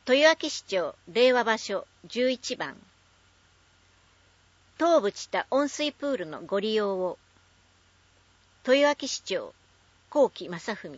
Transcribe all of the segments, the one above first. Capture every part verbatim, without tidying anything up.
豊明市長令和場所じゅういちばん。東部知多温水プールのご利用を。豊明市長幸喜正文。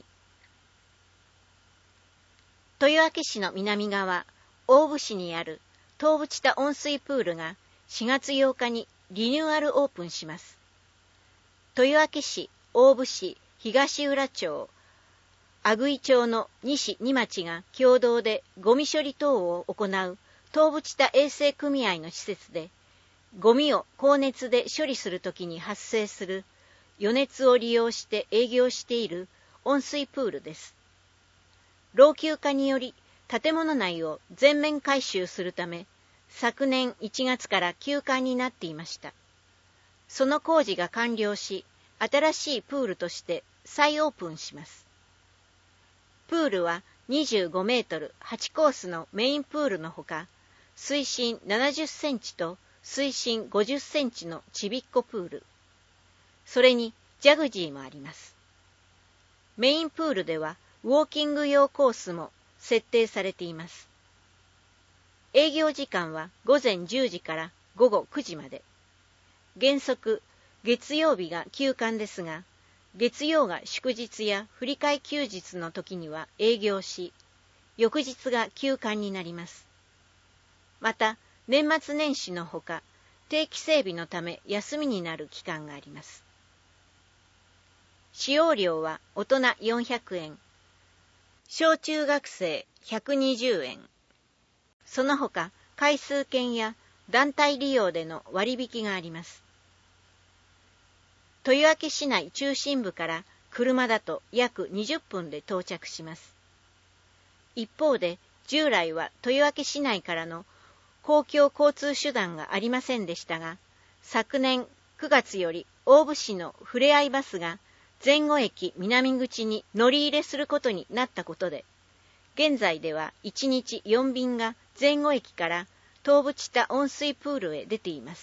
豊明市の南側、大府市にある東部知多温水プールがしがつようかにリニューアルオープンします。豊明市、大府市、東浦町、阿久井町のに市に町が共同でゴミ処理等を行う東部知多衛生組合の施設で、ゴミを高熱で処理するときに発生する余熱を利用して営業している温水プールです。老朽化により建物内を全面改修するため、昨年いちがつから休館になっていました。その工事が完了し、新しいプールとして再オープンします。プールはにじゅうごメートルはちコースのメインプールのほか、水深ななじゅっセンチと水深ごじゅっセンチのちびっこプール。それにジャグジーもあります。メインプールではウォーキング用コースも設定されています。営業時間はごぜんじゅうじからごごくじまで。原則、月曜日が休館ですが、月曜が祝日や振り替え休日の時には営業し、翌日が休館になります。また、年末年始のほか、定期整備のため休みになる期間があります。使用料は大人よんひゃくえん、小中学生ひゃくにじゅうえん。その他、回数券や団体利用での割引があります。豊明市内中心部から車だと約にじゅっぷんで到着します。一方で、従来は豊明市内からの公共交通手段がありませんでしたが、昨年くがつより大府市のふれあいバスが前後駅南口に乗り入れすることになったことで、現在ではいちにちよんびんが前後駅から東部知多温水プールへ出ています。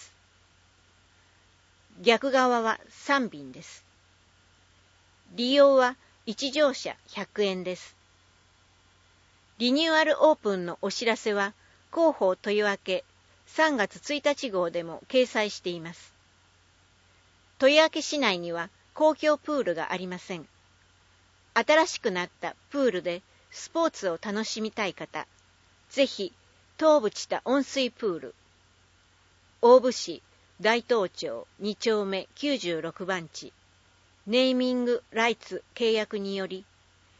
逆側はさんびんです。利用はいち乗車ひゃくえんです。リニューアルオープンのお知らせは広報豊明さんがつついたち号でも掲載しています。豊明市内には公共プールがありません。新しくなったプールでスポーツを楽しみたい方、ぜひ東部知多温水プール、大府市大東町にちょうめきゅうじゅうろくばんち、ネーミングライツ契約により、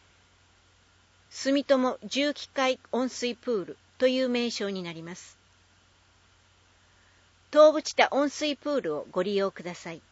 住友重機械温水プールという名称になります。東部知多温水プールをご利用ください。